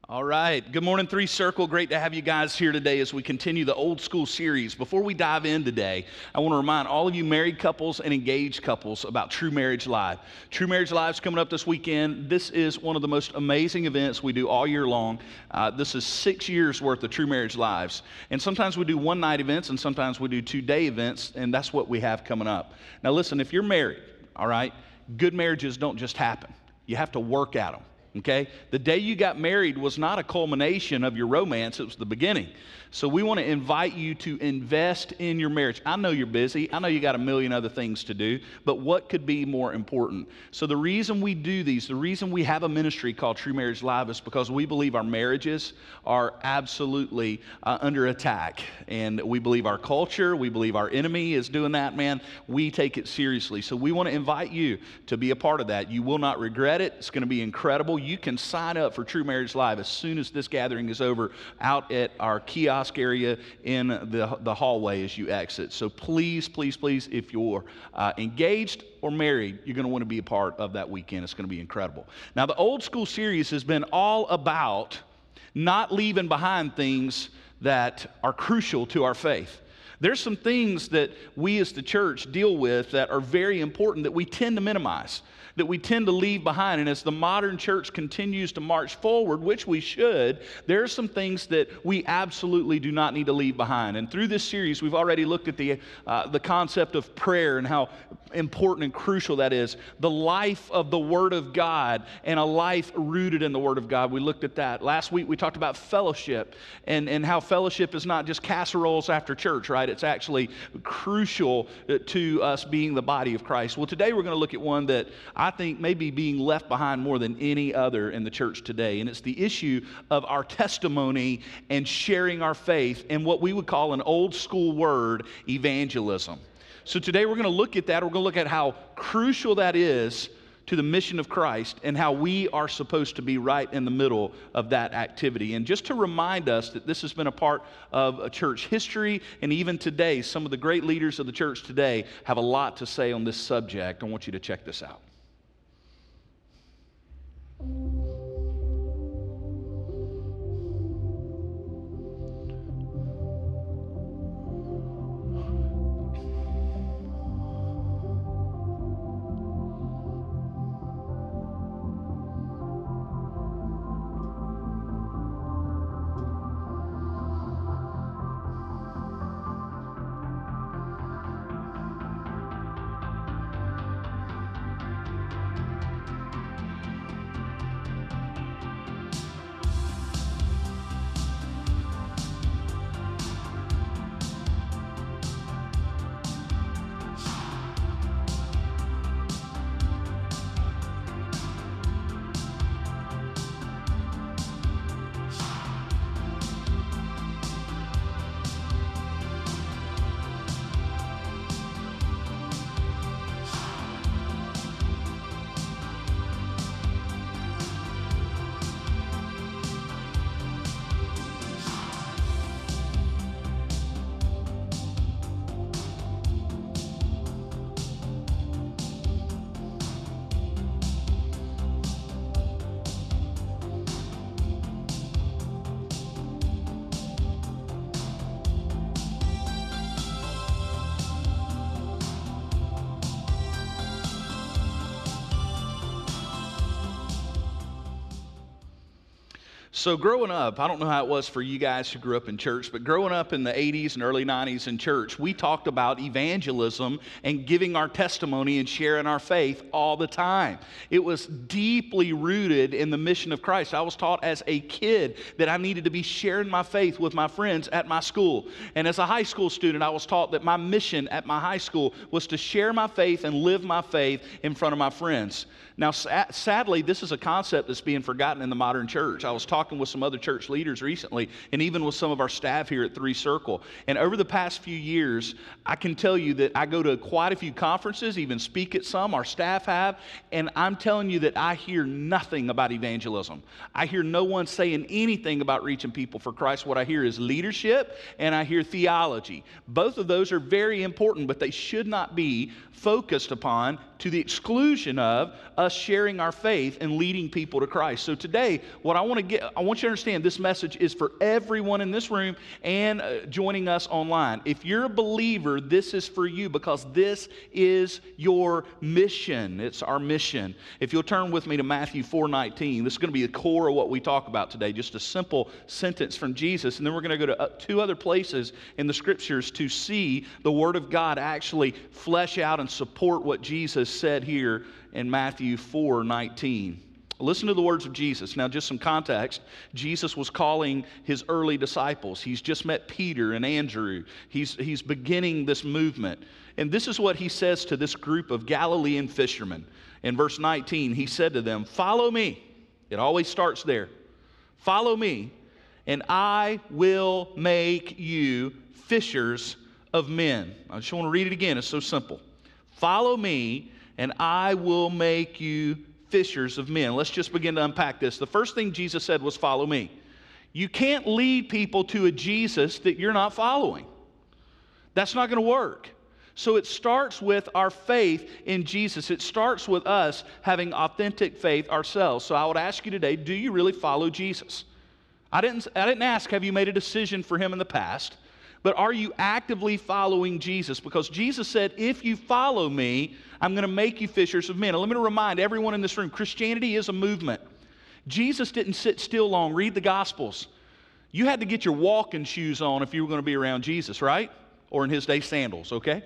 All right. Good morning, Three Circle. Great to have you guys here today as we continue the old school series. Before we dive in today, I want to remind all of you married couples and engaged couples about True Marriage Live. True Marriage Live is coming up this weekend. This is one of the most amazing events we do all year long. This is 6 years worth of True Marriage Lives. And sometimes we do one-night events and sometimes we do two-day events, and that's what we have coming up. Now listen, if you're married, all right, good marriages don't just happen. You have to work at them. Okay? The day you got married was not a culmination of your romance, it was the beginning. So we want to invite you to invest in your marriage. I know you're busy. I know you got a million other things to do, but what could be more important? So the reason we do these, the reason we have a ministry called True Marriage Live is because we believe our marriages are absolutely under attack. And we believe our culture, we believe our enemy is doing that, man. We take it seriously. So we want to invite you to be a part of that. You will not regret it. It's going to be incredible. You can sign up for True Marriage Live as soon as this gathering is over out at our kiosk area in the hallway as you exit. So please, please, please, if you're engaged or married, you're going to want to be a part of that weekend. It's going to be incredible. Now, the old school series has been all about not leaving behind things that are crucial to our faith. There's some things that we as the church deal with that are very important that we tend to minimize, that we tend to leave behind. And as the modern church continues to march forward, which we should, there are some things that we absolutely do not need to leave behind. And through this series, we've already looked at the concept of prayer and how important and crucial that is. The life of the Word of God and a life rooted in the Word of God. We looked at that. Last week, we talked about fellowship and how fellowship is not just casseroles after church, right? It's actually crucial to us being the body of Christ. Well, today we're going to look at one that I think may be being left behind more than any other in the church today, and it's the issue of our testimony and sharing our faith in what we would call an old school word, evangelism. So today we're going to look at that. We're going to look at how crucial that is to the mission of Christ and how we are supposed to be right in the middle of that activity. And just to remind us that this has been a part of a church history, and even today, some of the great leaders of the church today have a lot to say on this subject. I want you to check this out. So growing up, I don't know how it was for you guys who grew up in church, but growing up in the 80s and early 90s in church, we talked about evangelism and giving our testimony and sharing our faith all the time. It was deeply rooted in the mission of Christ. I was taught as a kid that I needed to be sharing my faith with my friends at my school. And as a high school student, I was taught that my mission at my high school was to share my faith and live my faith in front of my friends. Now, sadly, this is a concept that's being forgotten in the modern church. I was talking with some other church leaders recently, and even with some of our staff here at Three Circle. And over the past few years, I can tell you that I go to quite a few conferences, even speak at some, our staff have, and I'm telling you that I hear nothing about evangelism. I hear no one saying anything about reaching people for Christ. What I hear is leadership, and I hear theology. Both of those are very important, but they should not be focused upon to the exclusion of us sharing our faith and leading people to Christ. So today, what I want to I want you to understand this message is for everyone in this room and joining us online. If you're a believer, this is for you because this is your mission. It's our mission. If you'll turn with me to Matthew 4:19, this is going to be the core of what we talk about today, just a simple sentence from Jesus. And then we're going to go to two other places in the Scriptures to see the Word of God actually flesh out and support what Jesus said here in Matthew 4:19. Listen to the words of Jesus. Now, just some context. Jesus was calling his early disciples. He's just met Peter and Andrew. He's beginning this movement. And this is what he says to this group of Galilean fishermen. In verse 19, he said to them, "Follow me." It always starts there. "Follow me, and I will make you fishers of men." I just want to read it again. It's so simple. "Follow me, and I will make you fishers of men." Let's just begin to unpack this. The first thing Jesus said was, "Follow me." You can't lead people to a Jesus that you're not following. That's not going to work. So it starts with our faith in Jesus. It starts with us having authentic faith ourselves. So I would ask you today, do you really follow Jesus? I didn't ask, have you made a decision for him in the past? But are you actively following Jesus? Because Jesus said, if you follow me, I'm going to make you fishers of men. And let me remind everyone in this room, Christianity is a movement. Jesus didn't sit still long. Read the Gospels. You had to get your walking shoes on if you were going to be around Jesus, right? Or in his day, sandals, okay?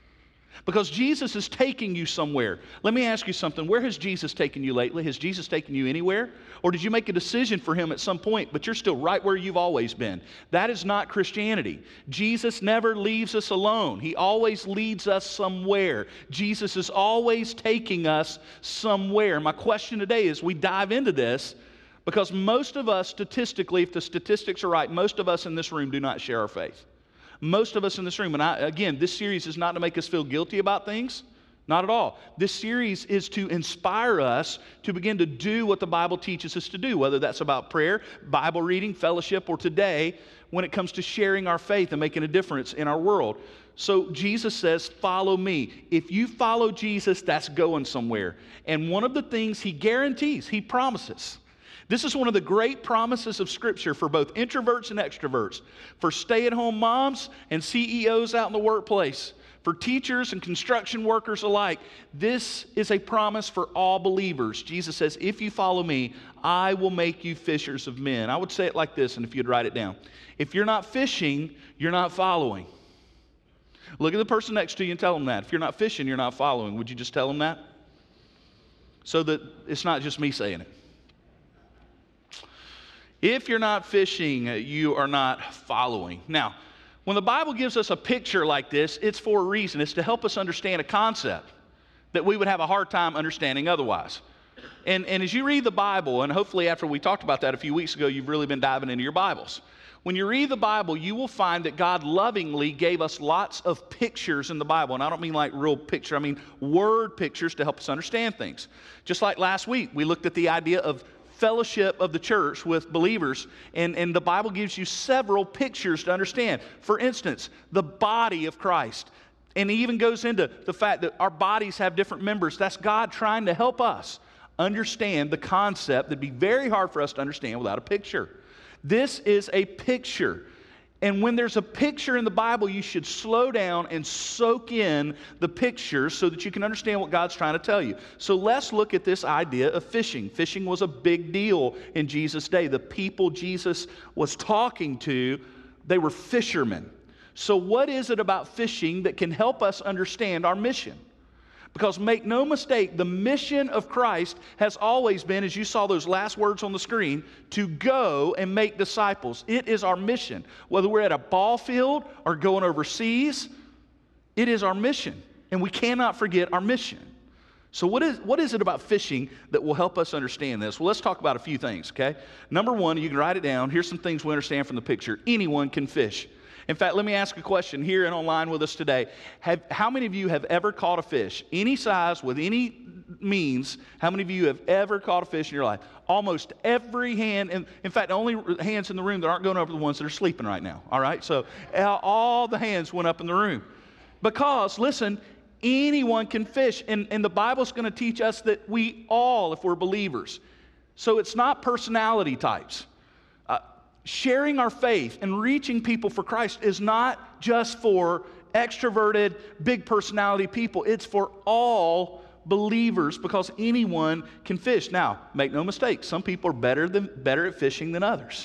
Because Jesus is taking you somewhere. Let me ask you something. Where has Jesus taken you lately? Has Jesus taken you anywhere? Or did you make a decision for him at some point, but you're still right where you've always been? That is not Christianity. Jesus never leaves us alone. He always leads us somewhere. Jesus is always taking us somewhere. My question today is we dive into this because most of us, statistically, if the statistics are right, most of us in this room do not share our faith. Most of us in this room, and again, this series is not to make us feel guilty about things, not at all. This series is to inspire us to begin to do what the Bible teaches us to do, whether that's about prayer, Bible reading, fellowship, or today when it comes to sharing our faith and making a difference in our world. So Jesus says, follow me. If you follow Jesus, that's going somewhere. And one of the things he guarantees, he promises. This is one of the great promises of Scripture for both introverts and extroverts, for stay-at-home moms and CEOs out in the workplace, for teachers and construction workers alike. This is a promise for all believers. Jesus says, if you follow me, I will make you fishers of men. I would say it like this, and if you'd write it down. If you're not fishing, you're not following. Look at the person next to you and tell them that. If you're not fishing, you're not following. Would you just tell them that? So that it's not just me saying it. If you're not fishing, you are not following. Now, when the Bible gives us a picture like this, it's for a reason. It's to help us understand a concept that we would have a hard time understanding otherwise. And as you read the Bible, and hopefully after we talked about that a few weeks ago, you've really been diving into your Bibles. When you read the Bible, you will find that God lovingly gave us lots of pictures in the Bible. And I don't mean like real picture, I mean word pictures to help us understand things. Just like last week, we looked at the idea of fellowship of the church with believers, and the Bible gives you several pictures to understand. For instance, the body of Christ. And he even goes into the fact that our bodies have different members. That's God trying to help us understand the concept that'd be very hard for us to understand without a picture. This is a picture. And when there's a picture in the Bible, you should slow down and soak in the picture so that you can understand what God's trying to tell you. So let's look at this idea of fishing. Fishing was a big deal in Jesus' day. The people Jesus was talking to, they were fishermen. So what is it about fishing that can help us understand our mission? Because make no mistake, the mission of Christ has always been, as you saw those last words on the screen, to go and make disciples. It is our mission. Whether we're at a ball field or going overseas, it is our mission. And we cannot forget our mission. So what is it about fishing that will help us understand this? Well, let's talk about a few things, okay? Number one, you can write it down. Here's some things we understand from the picture. Anyone can fish. In fact, let me ask a question here and online with us today. How many of you have ever caught a fish, any size, with any means? How many of you have ever caught a fish in your life? Almost every hand, and in fact, the only hands in the room that aren't going up are the ones that are sleeping right now, all right? So all the hands went up in the room. Because, listen, anyone can fish, and the Bible's going to teach us that we all, if we're believers. So it's not personality types. sharing our faith and reaching people for Christ is not just for extroverted, big personality people. It's for all believers because anyone can fish. Now, make no mistake, some people are better at fishing than others.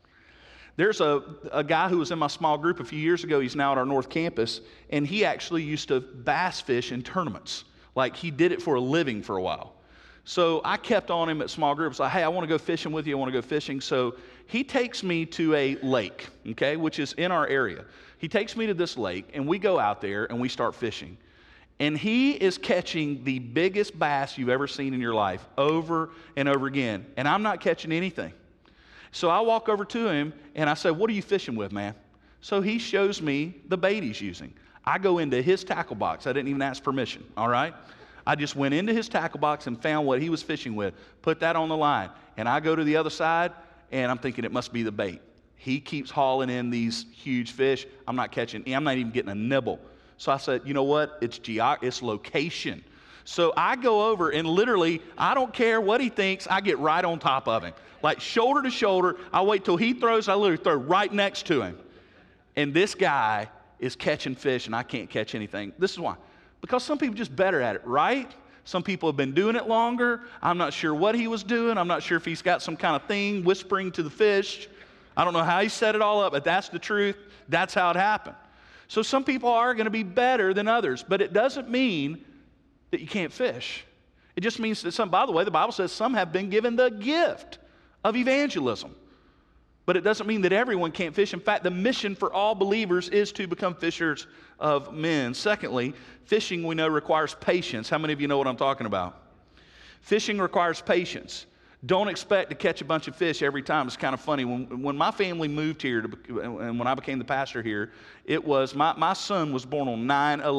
There's a guy who was in my small group a few years ago. He's now at our North Campus, and he actually used to bass fish in tournaments. Like, he did it for a living for a while. So I kept on him at small groups, like, hey, I want to go fishing with you. I want to go fishing. So he takes me to a lake, okay, which is in our area. He takes me to this lake, and we go out there, and we start fishing. And he is catching the biggest bass you've ever seen in your life over and over again. And I'm not catching anything. So I walk over to him, and I say, what are you fishing with, man? So he shows me the bait he's using. I go into his tackle box. I didn't even ask permission, all right? I just went into his tackle box and found what he was fishing with, put that on the line. And I go to the other side, and I'm thinking it must be the bait. He keeps hauling in these huge fish. I'm not catching, I'm not even getting a nibble. So I said, you know what? It's location. So I go over, and literally, I don't care what he thinks, I get right on top of him. Like shoulder to shoulder, I wait till he throws, I literally throw right next to him. And this guy is catching fish, and I can't catch anything. This is why. Because some people are just better at it, right? Some people have been doing it longer. I'm not sure what he was doing. I'm not sure if he's got some kind of thing whispering to the fish. I don't know how he set it all up, but that's the truth. That's how it happened. So some people are going to be better than others, but it doesn't mean that you can't fish. It just means that by the way, the Bible says some have been given the gift of evangelism. But it doesn't mean that everyone can't fish. In fact, the mission for all believers is to become fishers of men. Secondly, fishing we know requires patience. How many of you know what I'm talking about? Fishing requires patience. Don't expect to catch a bunch of fish every time. It's kind of funny. When my family moved here, and when I became the pastor here, it was, my son was born on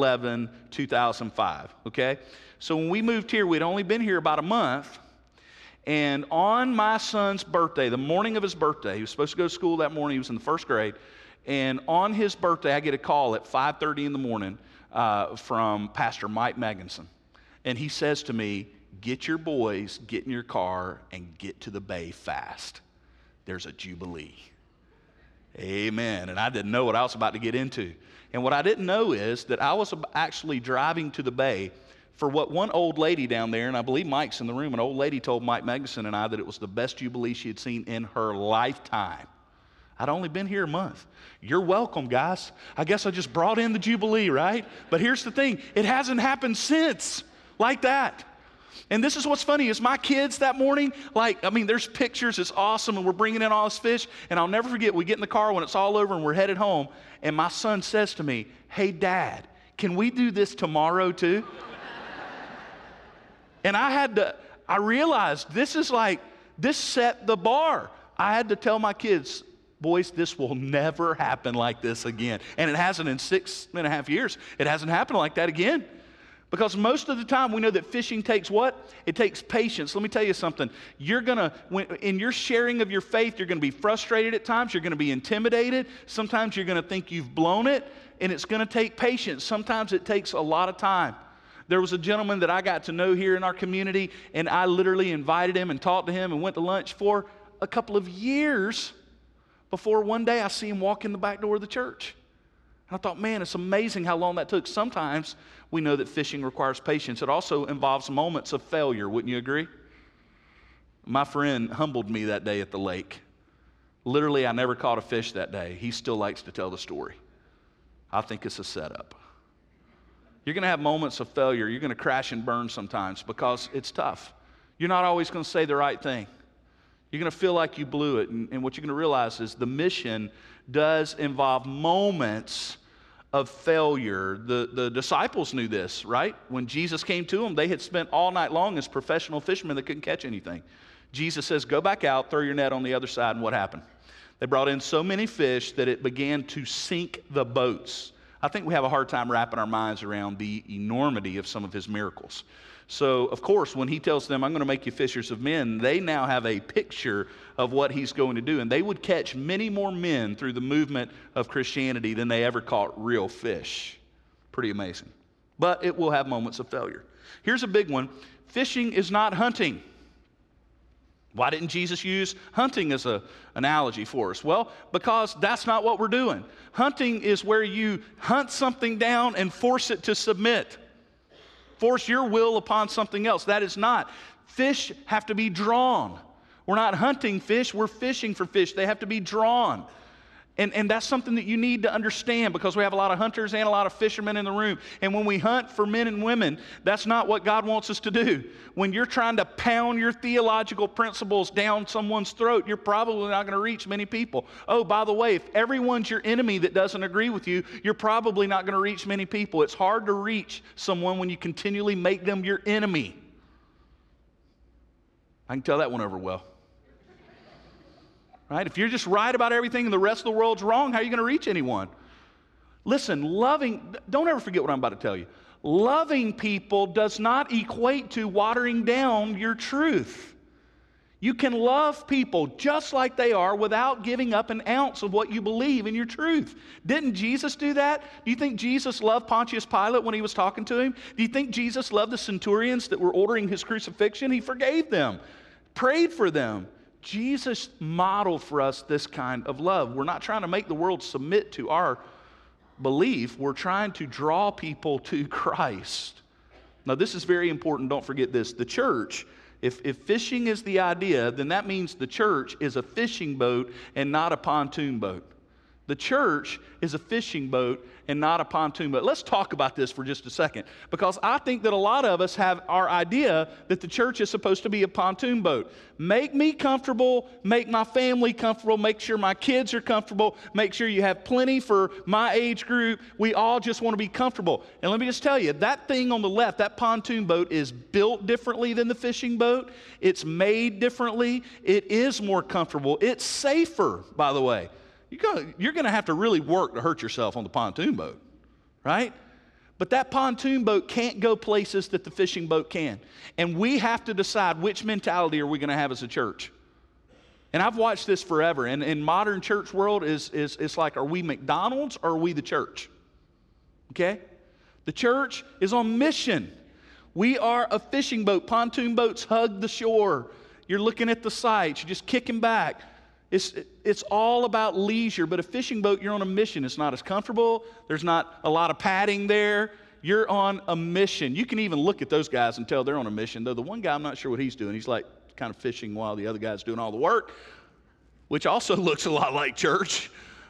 9/11/2005, okay? So when we moved here, we'd only been here about a month, and on my son's birthday, the morning of his birthday, he was supposed to go to school that morning, he was in the first grade, and on his birthday, I get a call at 5:30 in the morning from Pastor Mike Megginson, and he says to me, get your boys, get in your car, and get to the bay fast. There's a jubilee. Amen. And I didn't know what I was about to get into. And what I didn't know is that I was actually driving to the bay for what one old lady down there, and I believe Mike's in the room, an old lady told Mike Megginson and I that it was the best jubilee she had seen in her lifetime. I'd only been here a month. You're welcome, guys. I guess I just brought in the jubilee, right? But here's the thing. It hasn't happened since like that. And this is what's funny is my kids that morning, there's pictures, it's awesome, and we're bringing in all this fish, and I'll never forget, we get in the car when it's all over and we're headed home, and my son says to me, hey, Dad, can we do this tomorrow too? And I realized this set the bar. I had to tell my kids, boys, this will never happen like this again. And it hasn't in 6.5 years. It hasn't happened like that again. Because most of the time we know that fishing takes what? It takes patience. Let me tell you something. In your sharing of your faith, you're going to be frustrated at times. You're going to be intimidated. Sometimes you're going to think you've blown it. And it's going to take patience. Sometimes it takes a lot of time. There was a gentleman that I got to know here in our community, and I literally invited him and talked to him and went to lunch for a couple of years before one day I see him walk in the back door of the church. And I thought, man, it's amazing how long that took. Sometimes we know that fishing requires patience. It also involves moments of failure, wouldn't you agree? My friend humbled me that day at the lake. Literally, I never caught a fish that day. He still likes to tell the story. I think it's a setup. You're going to have moments of failure. You're going to crash and burn sometimes because it's tough. You're not always going to say the right thing. You're going to feel like you blew it. And what you're going to realize is the mission does involve moments of failure. The disciples knew this, right? When Jesus came to them, they had spent all night long as professional fishermen that couldn't catch anything. Jesus says, go back out, throw your net on the other side, and what happened? They brought in so many fish that it began to sink the boats. I think we have a hard time wrapping our minds around the enormity of some of his miracles. So, of course, when he tells them, I'm going to make you fishers of men, they now have a picture of what he's going to do. And they would catch many more men through the movement of Christianity than they ever caught real fish. Pretty amazing. But it will have moments of failure. Here's a big one. Fishing is not hunting. Why didn't Jesus use hunting as an analogy for us? Well, because that's not what we're doing. Hunting is where you hunt something down and force it to submit. Force your will upon something else. That is not. Fish have to be drawn. We're not hunting fish, we're fishing for fish. They have to be drawn. And that's something that you need to understand, because we have a lot of hunters and a lot of fishermen in the room. And when we hunt for men and women, that's not what God wants us to do. When you're trying to pound your theological principles down someone's throat, you're probably not going to reach many people. Oh, by the way, if everyone's your enemy that doesn't agree with you, you're probably not going to reach many people. It's hard to reach someone when you continually make them your enemy. I can tell that one over well. Right? If you're just right about everything and the rest of the world's wrong, how are you going to reach anyone? Listen, don't ever forget what I'm about to tell you. Loving people does not equate to watering down your truth. You can love people just like they are without giving up an ounce of what you believe in your truth. Didn't Jesus do that? Do you think Jesus loved Pontius Pilate when he was talking to him? Do you think Jesus loved the centurions that were ordering his crucifixion? He forgave them, prayed for them. Jesus modeled for us this kind of love. We're not trying to make the world submit to our belief. We're trying to draw people to Christ. Now, this is very important. Don't forget this. The church, if fishing is the idea, then that means the church is a fishing boat and not a pontoon boat. The church is a fishing boat and not a pontoon boat. Let's talk about this for just a second, because I think that a lot of us have our idea that the church is supposed to be a pontoon boat. Make me comfortable, make my family comfortable, make sure my kids are comfortable, make sure you have plenty for my age group. We all just want to be comfortable. And let me just tell you, that thing on the left, that pontoon boat, is built differently than the fishing boat. It's made differently. It is more comfortable. It's safer, by the way. You're going to have to really work to hurt yourself on the pontoon boat, right? But that pontoon boat can't go places that the fishing boat can. And we have to decide which mentality are we going to have as a church. And I've watched this forever. And in modern church world, it's like, are we McDonald's or are we the church? Okay? The church is on mission. We are a fishing boat. Pontoon boats hug the shore. You're looking at the sights. You're just kicking back. It's all about leisure, but a fishing boat, you're on a mission. It's not as comfortable. There's not a lot of padding there. You're on a mission. You can even look at those guys and tell they're on a mission, though the one guy, I'm not sure what he's doing. He's like kind of fishing while the other guy's doing all the work, which also looks a lot like church.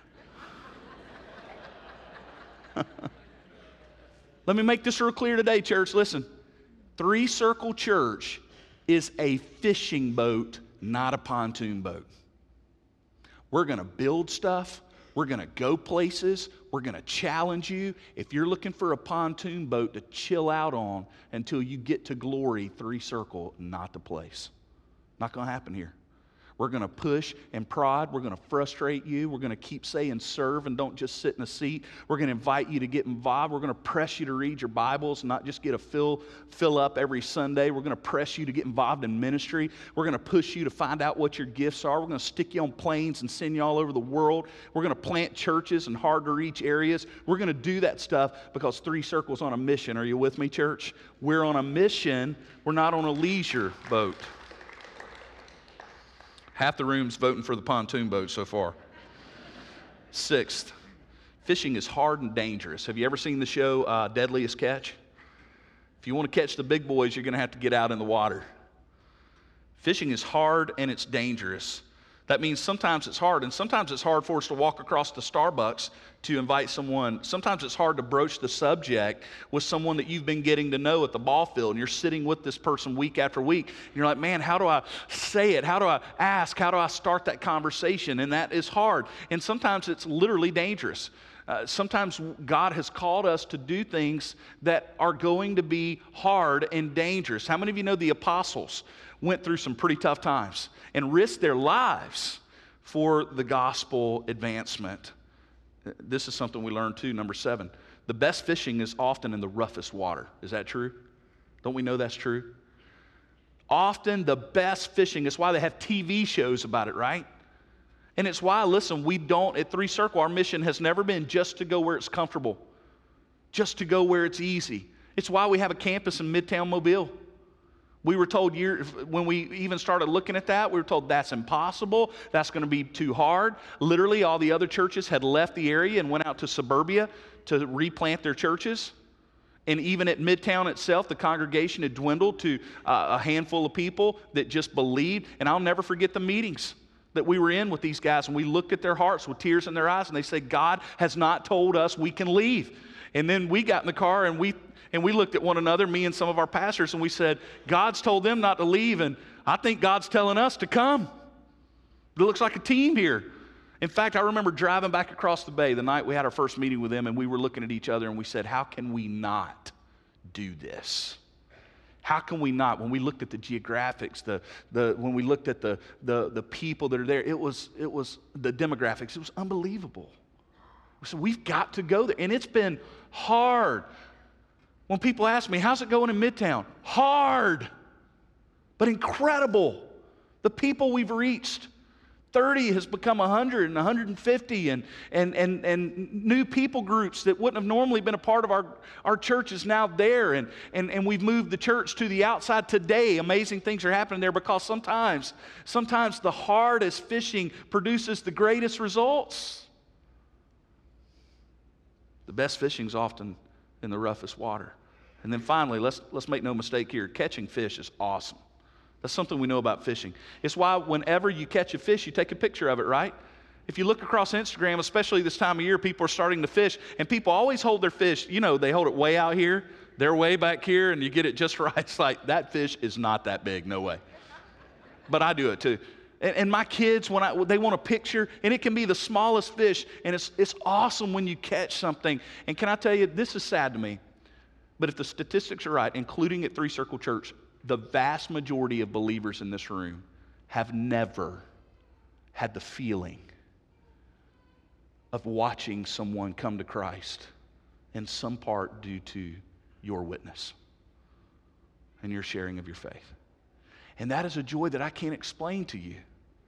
Let me make this real clear today, church. Listen, Three Circle Church is a fishing boat, not a pontoon boat. We're going to build stuff. We're going to go places. We're going to challenge you. If you're looking for a pontoon boat to chill out on until you get to glory, Three Circle, not the place. Not going to happen here. We're going to push and prod. We're going to frustrate you. We're going to keep saying serve and don't just sit in a seat. We're going to invite you to get involved. We're going to press you to read your Bibles, not just get a fill up every Sunday. We're going to press you to get involved in ministry. We're going to push you to find out what your gifts are. We're going to stick you on planes and send you all over the world. We're going to plant churches in hard-to-reach areas. We're going to do that stuff because Three Circle's on a mission. Are you with me, church? We're on a mission. We're not on a leisure boat. Half the room's voting for the pontoon boat so far. Sixth, fishing is hard and dangerous. Have you ever seen the show Deadliest Catch? If you want to catch the big boys, you're going to have to get out in the water. Fishing is hard and it's dangerous. That means sometimes it's hard, and sometimes it's hard for us to walk across the Starbucks to invite someone. Sometimes it's hard to broach the subject with someone that you've been getting to know at the ball field, and you're sitting with this person week after week. And you're like, man, how do I say it? How do I ask? How do I start that conversation? And that is hard. And sometimes it's literally dangerous. Sometimes God has called us to do things that are going to be hard and dangerous. How many of you know the apostles went through some pretty tough times and risked their lives for the gospel advancement? This is something we learned too, number 7. The best fishing is often in the roughest water. Is that true? Don't we know that's true? Often the best fishing, it's why they have TV shows about it, right? And it's why, listen, we don't, at Three Circle, our mission has never been just to go where it's comfortable, just to go where it's easy. It's why we have a campus in Midtown Mobile. We were told when we even started looking at that, we were told that's impossible. That's going to be too hard. Literally, all the other churches had left the area and went out to suburbia to replant their churches. And even at Midtown itself, the congregation had dwindled to a handful of people that just believed. And I'll never forget the meetings that we were in with these guys, and we looked at their hearts with tears in their eyes, and they said, God has not told us we can leave. And then we got in the car, and we looked at one another, me and some of our pastors, and we said, God's told them not to leave, and I think God's telling us to come. It looks like a team here. In fact, I remember driving back across the bay the night we had our first meeting with them, and we were looking at each other, and we said, how can we not do this? How can we not? When we looked at the geographics, when we looked at the people that are there, it was the demographics. It was unbelievable. So we've got to go there, and it's been hard. When people ask me, how's it going in Midtown? Hard, but incredible. The people we've reached. 30 has become 100 and 150 and new people groups that wouldn't have normally been a part of our church is now there, and we've moved the church to the outside today. Amazing things are happening there because sometimes the hardest fishing produces the greatest results. The best fishing is often in the roughest water. And then finally, let's make no mistake here, catching fish is awesome. That's something we know about fishing. It's why whenever you catch a fish, you take a picture of it, right? If you look across Instagram, especially this time of year, people are starting to fish, and people always hold their fish. You know, they hold it way out here, they're way back here, and you get it just right. It's like, that fish is not that big, no way. But I do it too. And my kids, they want a picture, and it can be the smallest fish, and it's awesome when you catch something. And can I tell you, this is sad to me, but if the statistics are right, including at Three Circle Church, the vast majority of believers in this room have never had the feeling of watching someone come to Christ, in some part due to your witness and your sharing of your faith. And that is a joy that I can't explain to you.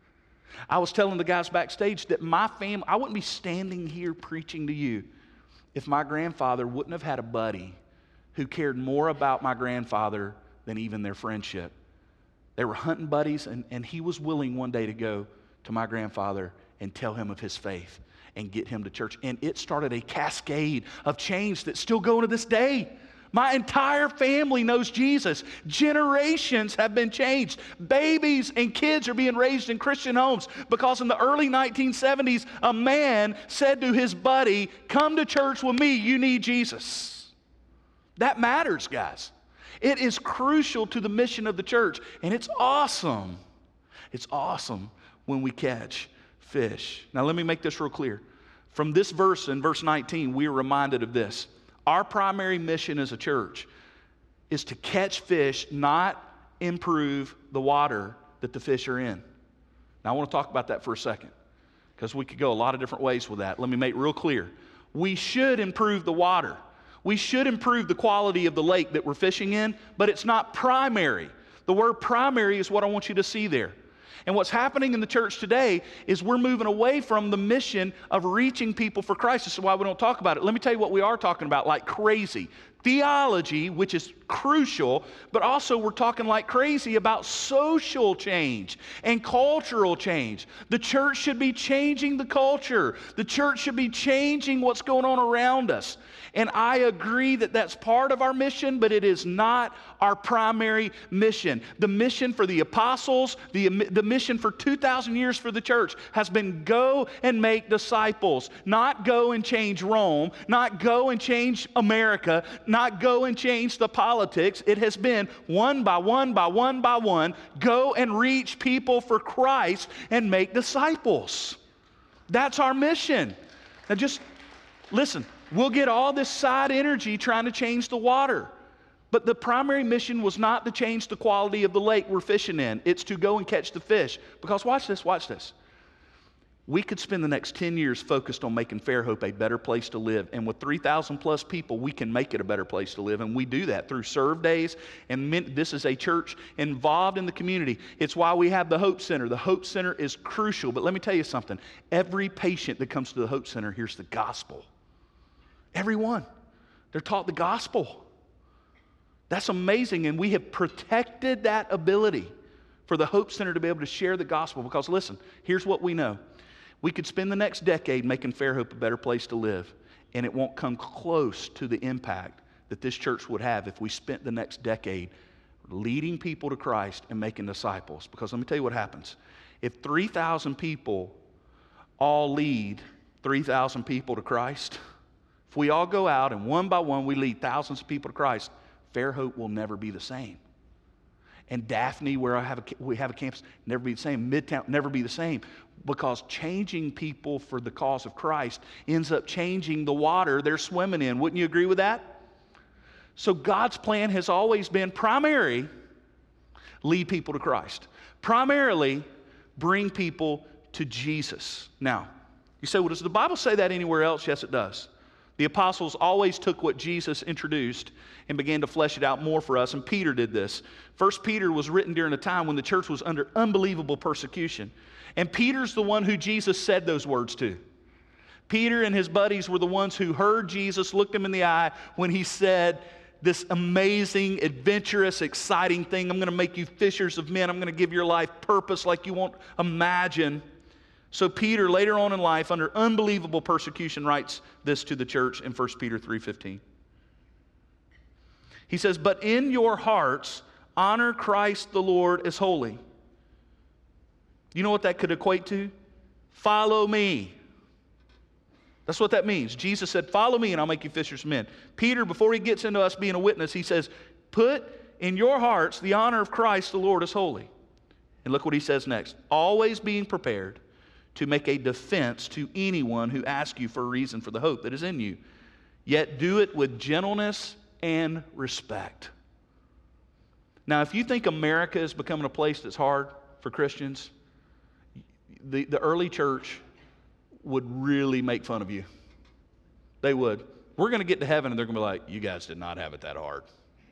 I was telling the guys backstage that my family, I wouldn't be standing here preaching to you if my grandfather wouldn't have had a buddy who cared more about my grandfather than even their friendship. They were hunting buddies, and he was willing one day to go to my grandfather and tell him of his faith and get him to church. And it started a cascade of change that's still going to this day. My entire family knows Jesus. Generations have been changed. Babies and kids are being raised in Christian homes because in the early 1970s, a man said to his buddy, come to church with me, you need Jesus. That matters, guys. It is crucial to the mission of the church, and it's awesome. It's awesome when we catch fish. Now, let me make this real clear. From this verse, in verse 19, we are reminded of this. Our primary mission as a church is to catch fish, not improve the water that the fish are in. Now, I want to talk about that for a second because we could go a lot of different ways with that. Let me make it real clear. We should improve the water. We should improve the quality of the lake that we're fishing in, but it's not primary. The word primary is what I want you to see there. And what's happening in the church today is we're moving away from the mission of reaching people for Christ. This is why we don't talk about it. Let me tell you what we are talking about like crazy. Theology, which is crucial, but also we're talking like crazy about social change and cultural change. The church should be changing the culture. The church should be changing what's going on around us. And I agree that that's part of our mission, but it is not our primary mission. The mission for the apostles, the mission for 2,000 years for the church has been go and make disciples, not go and change Rome, not go and change America, not go and change the politics. It has been one by one by one by one, go and reach people for Christ and make disciples. That's our mission. Now just listen. We'll get all this side energy trying to change the water. But the primary mission was not to change the quality of the lake we're fishing in. It's to go and catch the fish. Because watch this. We could spend the next 10 years focused on making Fairhope a better place to live. And with 3,000 plus people, we can make it a better place to live. And we do that through serve days. And this is a church involved in the community. It's why we have the Hope Center. The Hope Center is crucial. But let me tell you something. Every patient that comes to the Hope Center hears the gospel. Everyone. They're taught the gospel. That's amazing, and we have protected that ability for the Hope Center to be able to share the gospel because, listen, here's what we know. We could spend the next decade making Fairhope a better place to live, and it won't come close to the impact that this church would have if we spent the next decade leading people to Christ and making disciples. Because let me tell you what happens. If 3,000 people all lead 3,000 people to Christ, if we all go out and one by one we lead thousands of people to Christ, Fairhope will never be the same. And Daphne, where we have a campus, never be the same. Midtown, never be the same. Because changing people for the cause of Christ ends up changing the water they're swimming in. Wouldn't you agree with that? So God's plan has always been primary, lead people to Christ. Primarily, bring people to Jesus. Now, you say, well, does the Bible say that anywhere else? Yes, it does. The apostles always took what Jesus introduced and began to flesh it out more for us, and Peter did this. 1 Peter was written during a time when the church was under unbelievable persecution, and Peter's the one who Jesus said those words to. Peter and his buddies were the ones who heard Jesus, looked him in the eye when he said this amazing, adventurous, exciting thing, I'm going to make you fishers of men, I'm going to give your life purpose like you won't imagine. So Peter, later on in life, under unbelievable persecution, writes this to the church in 1 Peter 3:15. He says, but in your hearts, honor Christ the Lord as holy. You know what that could equate to? Follow me. That's what that means. Jesus said, follow me and I'll make you fishers of men. Peter, before he gets into us being a witness, he says, put in your hearts the honor of Christ the Lord as holy. And look what he says next. Always being prepared to make a defense to anyone who asks you for a reason for the hope that is in you. Yet do it with gentleness and respect. Now, if you think America is becoming a place that's hard for Christians, the early church would really make fun of you. They would. We're going to get to heaven and they're going to be like, you guys did not have it that hard.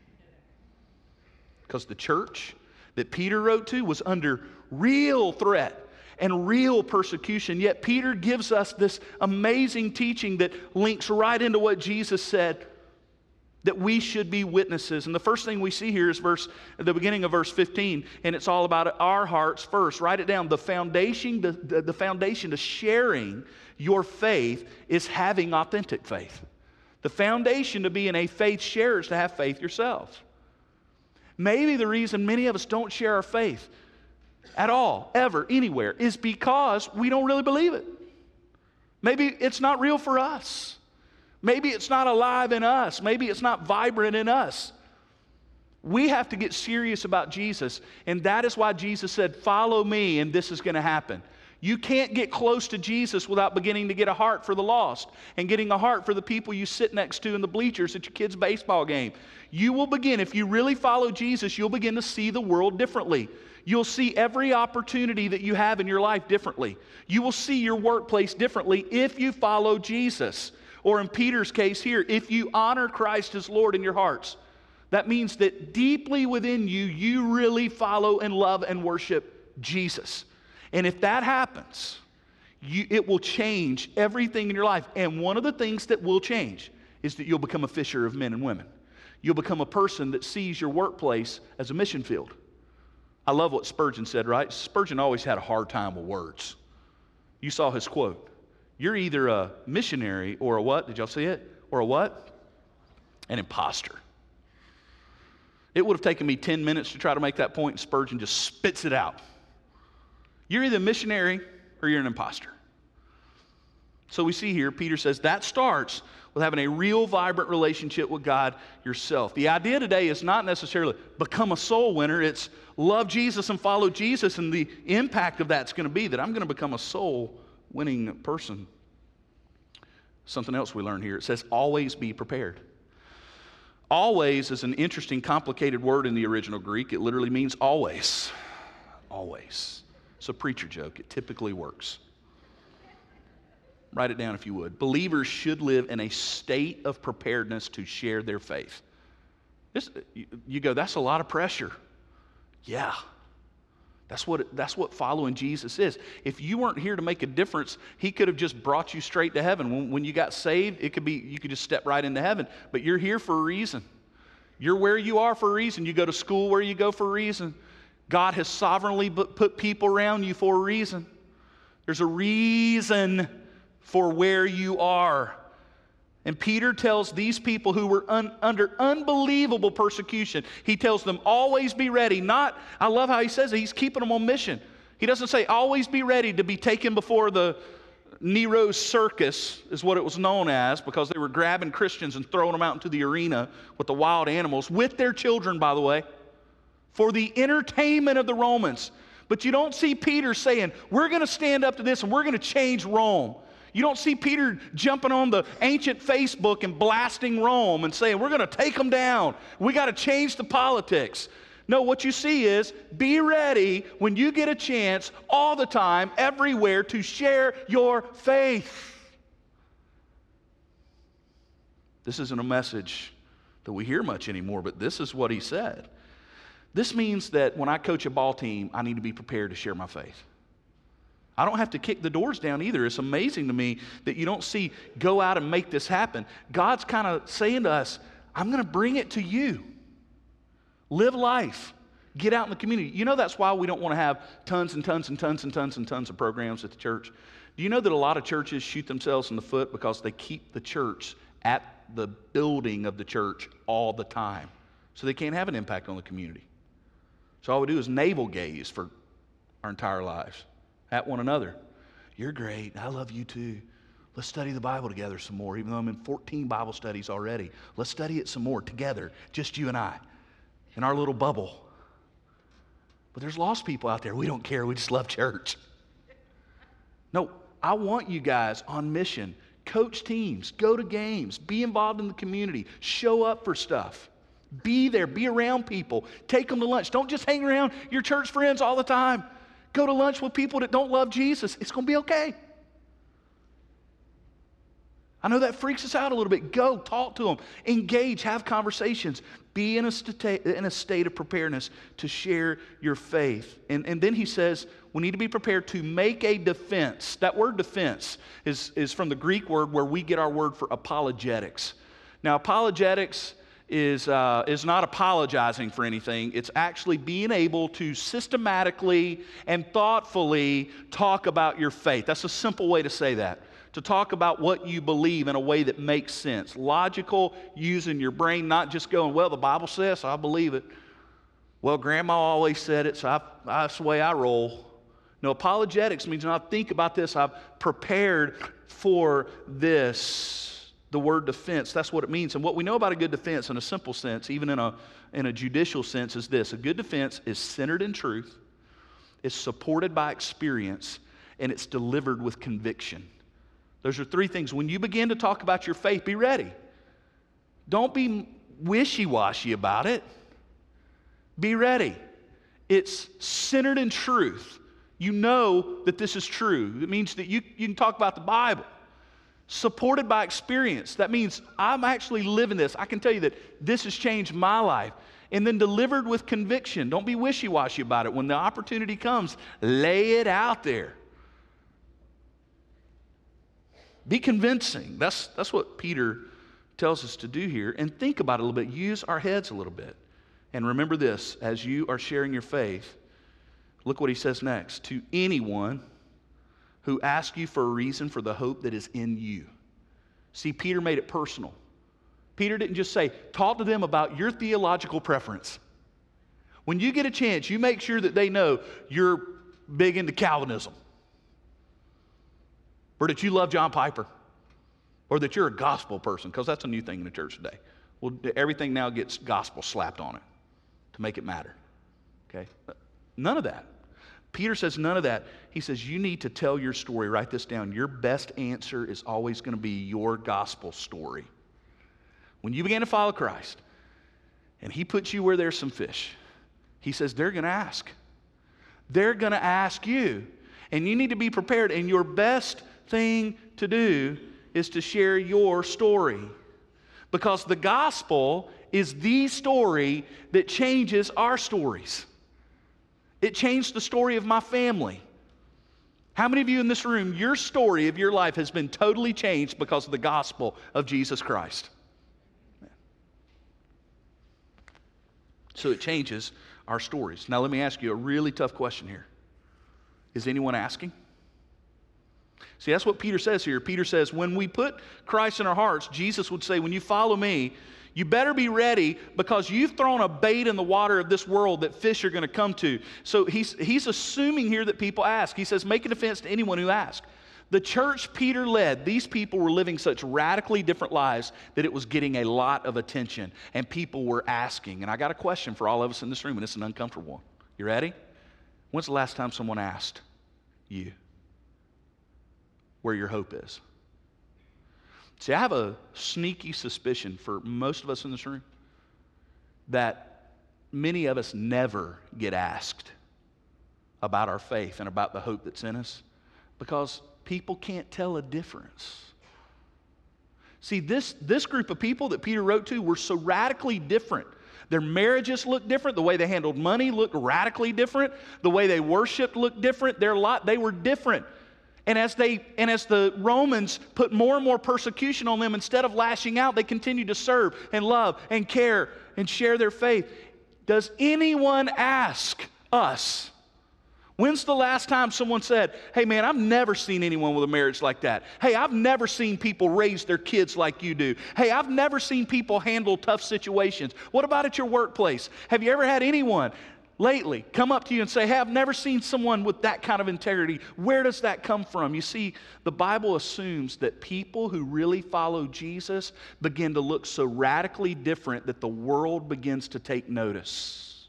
Because the church that Peter wrote to was under real threat and real persecution. Yet Peter gives us this amazing teaching that links right into what Jesus said, that we should be witnesses. And the first thing we see here is the beginning of verse 15, and it's all about our hearts first. Write it down. The foundation to sharing your faith is having authentic faith. The foundation to being a faith sharer is to have faith yourself. Maybe the reason many of us don't share our faith at all, ever, anywhere, is because we don't really believe it. Maybe it's not real for us. Maybe it's not alive in us. Maybe it's not vibrant in us. We have to get serious about Jesus, and that is why Jesus said, follow me, and this is going to happen. You can't get close to Jesus without beginning to get a heart for the lost and getting a heart for the people you sit next to in the bleachers at your kid's baseball game. You will begin, if you really follow Jesus, you'll begin to see the world differently. You'll see every opportunity that you have in your life differently. You will see your workplace differently if you follow Jesus. Or in Peter's case here, if you honor Christ as Lord in your hearts. That means that deeply within you, you really follow and love and worship Jesus. And if that happens, it will change everything in your life. And one of the things that will change is that you'll become a fisher of men and women. You'll become a person that sees your workplace as a mission field. I love what Spurgeon said, right? Spurgeon always had a hard time with words. You saw his quote. You're either a missionary or a what? Did y'all see it? Or a what? An imposter. It would have taken me 10 minutes to try to make that point, and Spurgeon just spits it out. You're either a missionary or you're an imposter. So we see here, Peter says that starts with having a real vibrant relationship with God yourself. The idea today is not necessarily become a soul winner. It's love Jesus and follow Jesus, and the impact of that's going to be that I'm going to become a soul winning person. Something else we learn here. It says always be prepared. Always is an interesting, complicated word in the original Greek. It literally means always. Always. It's a preacher joke. It typically works. Write it down if you would. Believers should live in a state of preparedness to share their faith. You go, that's a lot of pressure. Yeah. That's what following Jesus is. If you weren't here to make a difference, he could have just brought you straight to heaven. When you got saved, you could just step right into heaven. But you're here for a reason. You're where you are for a reason. You go to school where you go for a reason. God has sovereignly put people around you for a reason. There's a reason for where you are. And Peter tells these people who were under unbelievable persecution, he tells them, always be ready. I love how he says it, he's keeping them on mission. He doesn't say, always be ready to be taken before the Nero's circus, is what it was known as, because they were grabbing Christians and throwing them out into the arena with the wild animals, with their children, by the way, for the entertainment of the Romans. But you don't see Peter saying, we're going to stand up to this and we're going to change Rome. You don't see Peter jumping on the ancient Facebook and blasting Rome and saying, we're going to take them down. We got to change the politics. No, what you see is, be ready when you get a chance all the time, everywhere, to share your faith. This isn't a message that we hear much anymore, but this is what he said. This means that when I coach a ball team, I need to be prepared to share my faith. I don't have to kick the doors down either. It's amazing to me that you don't see, go out and make this happen. God's kind of saying to us, I'm going to bring it to you. Live life. Get out in the community. You know that's why we don't want to have tons and tons and tons and tons and tons of programs at the church. Do you know that a lot of churches shoot themselves in the foot because they keep the church at the building of the church all the time, so they can't have an impact on the community? So all we do is navel gaze for our entire lives at one another. You're great. I love you too. Let's study the Bible together some more, even though I'm in 14 Bible studies already. Let's study it some more together, just you and I, in our little bubble. But there's lost people out there. We don't care. We just love church. No, I want you guys on mission. Coach teams. Go to games. Be involved in the community. Show up for stuff. Be there. Be around people. Take them to lunch. Don't just hang around your church friends all the time. Go to lunch with people that don't love Jesus. It's going to be okay. I know that freaks us out a little bit. Go, talk to them. Engage, have conversations. Be in a state of preparedness to share your faith. And then he says, we need to be prepared to make a defense. That word defense is from the Greek word where we get our word for apologetics. Now, apologetics is not apologizing for anything. It's actually being able to systematically and thoughtfully talk about your faith. That's a simple way to say that. To talk about what you believe in a way that makes sense. Logical, using your brain, not just going, well, the Bible says, so I believe it. Well, Grandma always said it, so that's the way I roll. No, apologetics means when I think about this, I've prepared for this. The word defense, that's what it means. And what we know about a good defense in a simple sense, even in a judicial sense, is this. A good defense is centered in truth, it's supported by experience, and it's delivered with conviction. Those are three things. When you begin to talk about your faith, be ready. Don't be wishy-washy about it. Be ready. It's centered in truth. You know that this is true. It means that you can talk about the Bible. Supported by experience. That means I'm actually living this. I can tell you that this has changed my life. And then delivered with conviction. Don't be wishy-washy about it. When the opportunity comes, lay it out there. Be convincing. That's what Peter tells us to do here. And think about it a little bit. Use our heads a little bit. And remember this, as you are sharing your faith, look what he says next. To anyone who asks you for a reason for the hope that is in you. See, Peter made it personal. Peter didn't just say, talk to them about your theological preference. When you get a chance, you make sure that they know you're big into Calvinism, or that you love John Piper, or that you're a gospel person, because that's a new thing in the church today. Well, everything now gets gospel slapped on it to make it matter. Okay? None of that. Peter says none of that. He says you need to tell your story. Write this down. Your best answer is always going to be your gospel story. When you begin to follow Christ, and he puts you where there's some fish, he says they're going to ask. They're going to ask you. And you need to be prepared. And your best thing to do is to share your story. Because the gospel is the story that changes our stories. It changed the story of my family. How many of you in this room, your story of your life has been totally changed because of the gospel of Jesus Christ? So it changes our stories. Now let me ask you a really tough question here. Is anyone asking? See, that's what Peter says here. Peter says, when we put Christ in our hearts, Jesus would say, when you follow me, you better be ready because you've thrown a bait in the water of this world that fish are going to come to. So he's assuming here that people ask. He says, make an offense to anyone who asks. The church Peter led, these people were living such radically different lives that it was getting a lot of attention, and people were asking. And I got a question for all of us in this room, and it's an uncomfortable one. You ready? When's the last time someone asked you where your hope is? See, I have a sneaky suspicion for most of us in this room that many of us never get asked about our faith and about the hope that's in us because people can't tell a difference. See, this group of people that Peter wrote to were so radically different. Their marriages looked different. The way they handled money looked radically different. The way they worshiped looked different. They were different. And as the Romans put more and more persecution on them, instead of lashing out, they continued to serve and love and care and share their faith. Does anyone ask us? When's the last time someone said, hey man, I've never seen anyone with a marriage like that. Hey, I've never seen people raise their kids like you do. Hey, I've never seen people handle tough situations. What about at your workplace? Have you ever had anyone lately come up to you and say, hey, I've never seen someone with that kind of integrity. Where does that come from? You see, the Bible assumes that people who really follow Jesus begin to look so radically different that the world begins to take notice.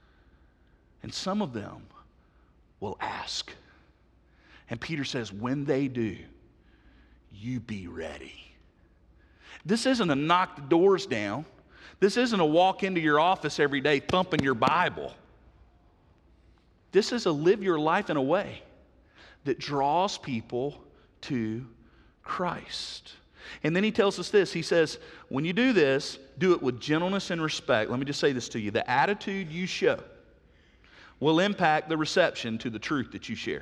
And some of them will ask. And Peter says, when they do, you be ready. This isn't a knock the doors down. This isn't a walk into your office every day thumping your Bible. This is a live your life in a way that draws people to Christ. And then he tells us this. He says, when you do this, do it with gentleness and respect. Let me just say this to you. The attitude you show will impact the reception to the truth that you share.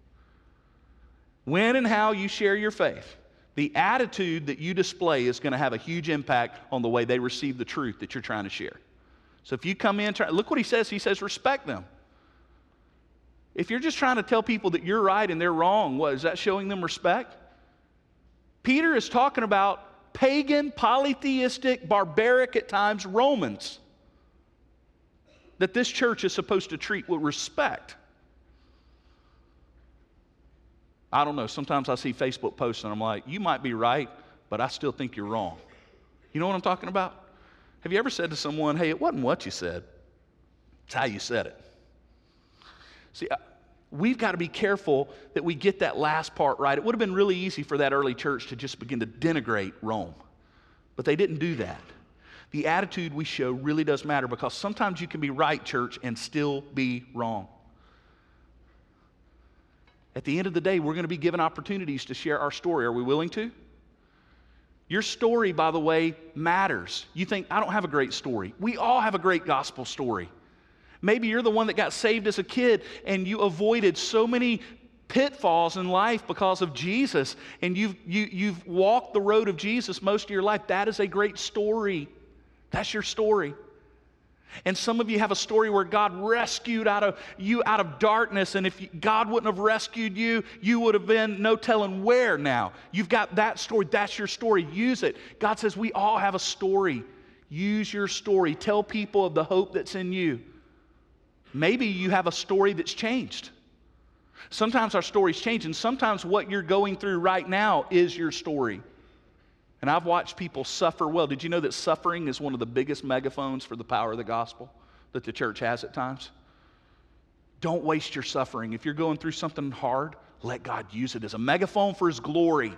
When and how you share your faith, the attitude that you display is going to have a huge impact on the way they receive the truth that you're trying to share. So if you come in, look what he says. He says, respect them. If you're just trying to tell people that you're right and they're wrong, what, is that showing them respect? Peter is talking about pagan, polytheistic, barbaric at times Romans that this church is supposed to treat with respect. I don't know, sometimes I see Facebook posts and I'm like, you might be right, but I still think you're wrong. You know what I'm talking about? Have you ever said to someone, hey, it wasn't what you said, it's how you said it? See, we've got to be careful that we get that last part right. It would have been really easy for that early church to just begin to denigrate Rome, but they didn't do that. The attitude we show really does matter because sometimes you can be right, church, and still be wrong. At the end of the day, we're going to be given opportunities to share our story. Are we willing to? Your story, by the way, matters. You think, I don't have a great story. We all have a great gospel story. Maybe you're the one that got saved as a kid and you avoided so many pitfalls in life because of Jesus, and you've walked the road of Jesus most of your life. That is a great story. That's your story. And some of you have a story where God rescued you out of darkness, and if God wouldn't have rescued you, you would have been no telling where now. You've got that story. That's your story. Use it. God says we all have a story. Use your story. Tell people of the hope that's in you. Maybe you have a story that's changed. Sometimes our stories change, and sometimes what you're going through right now is your story. And I've watched people suffer well. Did you know that suffering is one of the biggest megaphones for the power of the gospel that the church has at times? Don't waste your suffering. If you're going through something hard, let God use it as a megaphone for His glory.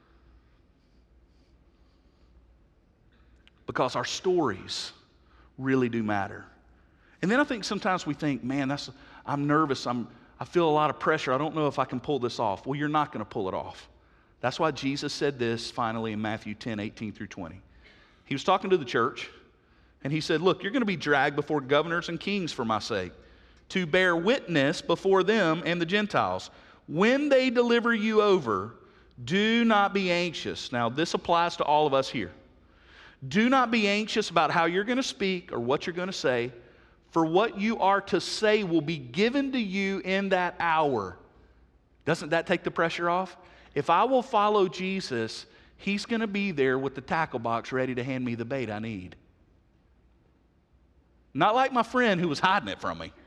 Because our stories really do matter. And then I think sometimes we think, man, I'm nervous. I feel a lot of pressure. I don't know if I can pull this off. Well, you're not going to pull it off. That's why Jesus said this finally in Matthew 10:18-20. He was talking to the church, and he said, look, you're going to be dragged before governors and kings for my sake, to bear witness before them and the Gentiles. When they deliver you over, do not be anxious. Now, this applies to all of us here. Do not be anxious about how you're going to speak or what you're going to say, for what you are to say will be given to you in that hour. Doesn't that take the pressure off? If I will follow Jesus, he's going to be there with the tackle box ready to hand me the bait I need. Not like my friend who was hiding it from me.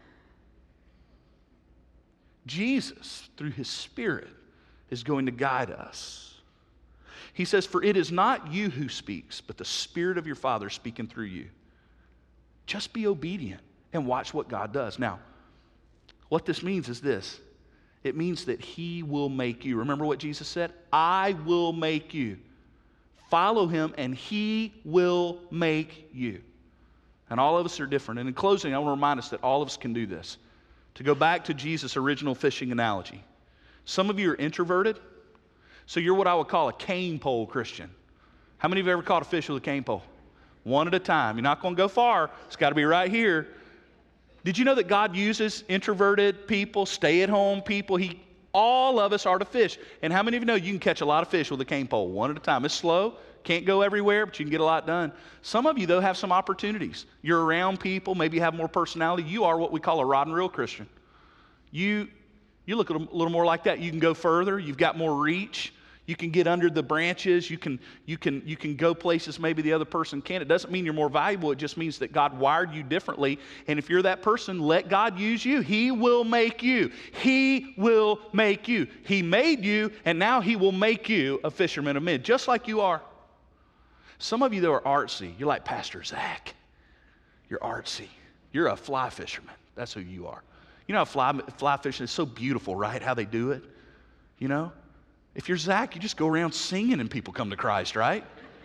Jesus, through his Spirit, is going to guide us. He says, for it is not you who speaks, but the Spirit of your Father speaking through you. Just be obedient and watch what God does. Now, what this means is this. It means that he will make you. Remember what Jesus said? I will make you. Follow him and he will make you. And all of us are different. And in closing, I want to remind us that all of us can do this. To go back to Jesus' original fishing analogy. Some of you are introverted, so you're what I would call a cane pole Christian. How many of you ever caught a fish with a cane pole? One at a time. You're not going to go far. It's got to be right here. Did you know that God uses introverted people, stay-at-home people? All of us are to fish. And how many of you know you can catch a lot of fish with a cane pole, one at a time? It's slow, can't go everywhere, but you can get a lot done. Some of you, though, have some opportunities. You're around people, maybe you have more personality. You are what we call a rod and reel Christian. You look a little more like that. You can go further. You've got more reach. You can get under the branches. You can go places maybe the other person can't. It doesn't mean you're more valuable. It just means that God wired you differently. And if you're that person, let God use you. He will make you. He will make you. He made you, and now he will make you a fisherman of men, just like you are. Some of you, though, are artsy. You're like Pastor Zach. You're artsy. You're a fly fisherman. That's who you are. You know how fly fishing is so beautiful, right? How they do it, you know? If you're Zach, you just go around singing and people come to Christ, right?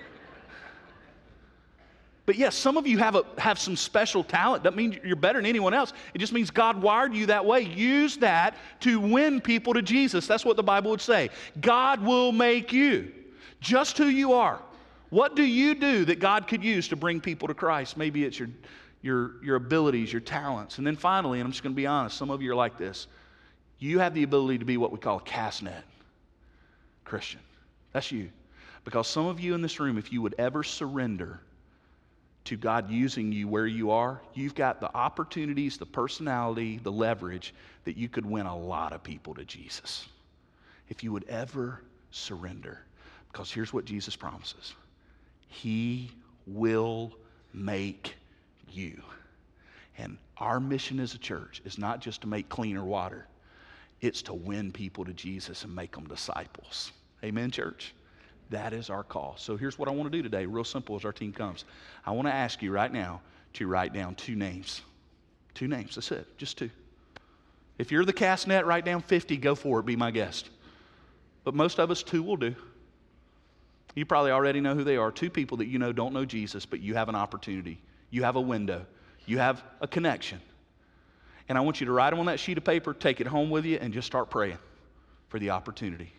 But yes, some of you have some special talent. Doesn't mean you're better than anyone else. It just means God wired you that way. Use that to win people to Jesus. That's what the Bible would say. God will make you just who you are. What do you do that God could use to bring people to Christ? Maybe it's your abilities, your talents. And then finally, and I'm just going to be honest, some of you are like this. You have the ability to be what we call a cast net Christian. That's you. Because some of you in this room, if you would ever surrender to God using you where you are, you've got the opportunities, the personality, the leverage that you could win a lot of people to Jesus. If you would ever surrender. Because here's what Jesus promises. He will make you. And our mission as a church is not just to make cleaner water. It's to win people to Jesus and make them disciples. Amen, church? That is our call. So here's what I want to do today, real simple as our team comes. I want to ask you right now to write down 2 names. 2 names, that's it, just 2. If you're the cast net, write down 50, go for it, be my guest. But most of us, 2 will do. You probably already know who they are. 2 people that you know don't know Jesus, but you have an opportunity. You have a window. You have a connection. And I want you to write them on that sheet of paper, take it home with you, and just start praying for the opportunity.